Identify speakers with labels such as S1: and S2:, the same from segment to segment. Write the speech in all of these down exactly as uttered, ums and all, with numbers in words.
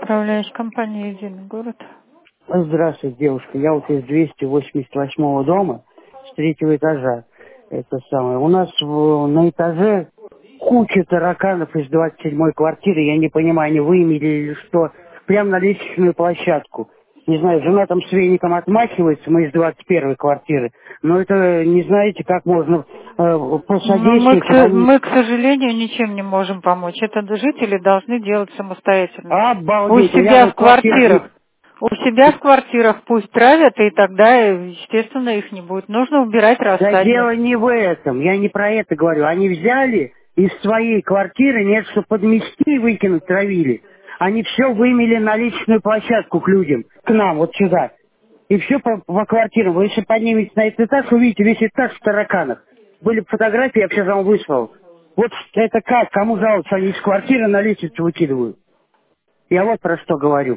S1: Управляющая компания «Единый город».
S2: Здравствуйте, девушка. Я вот из двести восемьдесят восьмого дома, с третьего этажа. Это самое. У нас в- на этаже куча тараканов из двадцать седьмой квартиры. Я не понимаю, они вымели или что. Прямо на лестничную площадку. Не знаю, жена там с веником отмахивается, мы из двадцать первой квартиры. Но это, не знаете, как можно э,
S1: Но мы, к,
S2: посодействовать, чтобы
S1: со-
S2: они...
S1: мы, к сожалению, ничем не можем помочь. Это жители должны делать самостоятельно. У
S2: Обалдеть, у меня
S1: себя в
S2: вот квартира...
S1: квартирах. У себя в квартирах пусть травят, и тогда, естественно, их не будет. Нужно убирать
S2: Да
S1: рассадник.
S2: дело не в этом, я не про это говорю. Они взяли из своей квартиры, нет, что подмести и выкинуть, травили. Они все вымели на личную площадку к людям, к нам, вот сюда. И все по, по квартирам. Вы если подниметесь на этот этаж, увидите весь этаж в тараканах. Были бы фотографии, я бы сейчас вам выслал. Вот это как, кому жаловаться, они из квартиры на лестницу выкидывают. Я вот про что говорю.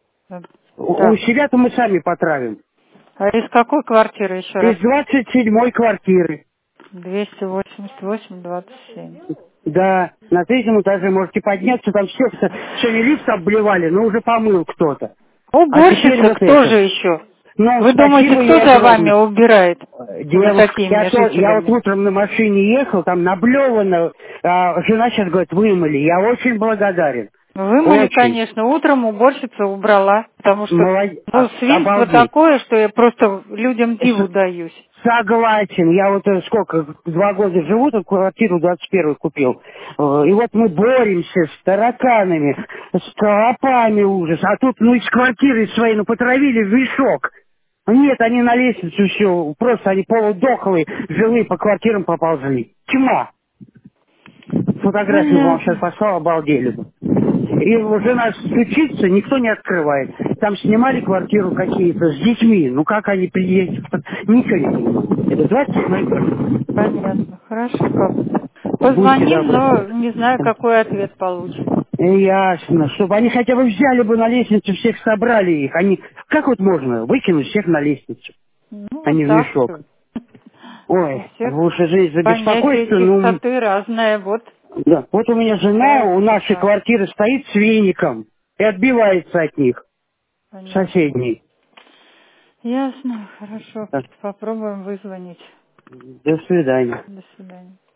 S2: У, у
S1: Так.
S2: себя-то мы сами потравим.
S1: А из какой квартиры еще раз?
S2: Из двадцать седьмой квартиры.
S1: двести восемьдесят восемь двадцать семь.
S2: Да, на третьем этаже можете подняться, там все, сегодня лифт обливали, но уже помыл кто-то. А теперь
S1: Уборщица,
S2: вот
S1: кто
S2: это.
S1: же еще?
S2: Ну,
S1: Вы думаете,
S2: спасибо,
S1: кто
S2: я
S1: за вами
S2: говорю.
S1: убирает?
S2: Э,
S1: За
S2: Девушка, я,
S1: такими
S2: то, я вот
S1: жителями?
S2: утром на машине ехал, там наблевано, а жена сейчас говорит, вымыли. Я очень благодарен.
S1: Вымыли,
S2: Очень.
S1: конечно. Утром уборщица убрала, потому что,
S2: Молодец.
S1: ну,
S2: А-
S1: свинство
S2: обалдеть.
S1: такое, что я просто людям диву
S2: С-
S1: даюсь.
S2: Согласен. Я вот э, сколько, два года живу, тут квартиру двадцать первую купил. Э, И вот мы боремся с тараканами, с клопами ужас. А тут, ну, из квартиры своей, ну, потравили в мешок. Нет, они на лестницу все, просто они полудохлые, живые по квартирам поползли. Тьма. Фотографию вам сейчас
S1: Понятно.
S2: послал, обалдели бы. И уже нас стучится, никто не открывает. Там снимали квартиру какие-то с детьми. Ну как они приедут? Ничего не понимаю. Это двадцать седьмая квартира.
S1: Понятно. Хорошо, пап.
S2: Будьте
S1: Позвоним, но
S2: добры.
S1: не знаю, какой ответ получим.
S2: Ясно. Чтобы они хотя бы взяли бы на лестницу, всех собрали их. Они... Как вот можно выкинуть всех на лестницу,
S1: Ну,
S2: а
S1: вот
S2: не в
S1: так
S2: мешок?
S1: вот. У
S2: Ой,
S1: всех
S2: вы уж жизнь за
S1: понятие
S2: беспокойство, ну...
S1: чистоты разное. Вот
S2: Да. Вот у меня жена у
S1: получается
S2: нашей
S1: так.
S2: квартиры стоит с веником и отбивается от них,
S1: Понятно.
S2: соседней.
S1: Ясно. Хорошо.
S2: Так,
S1: Попробуем вызвонить.
S2: до свидания.
S1: До свидания.